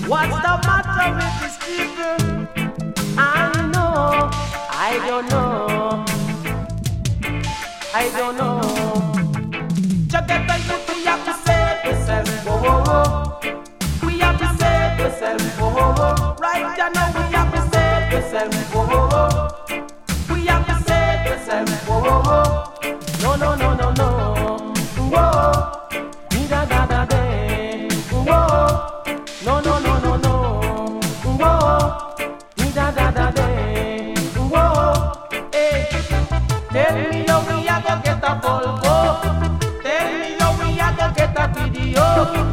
What's the matter with these people? I don't know. I don't know. Just get the youth, we have to save ourselves. Whoa, whoa, whoa. We have to save ourselves. Whoa, whoa, whoa. Right now we have to save ourselves. Whoa, whoa.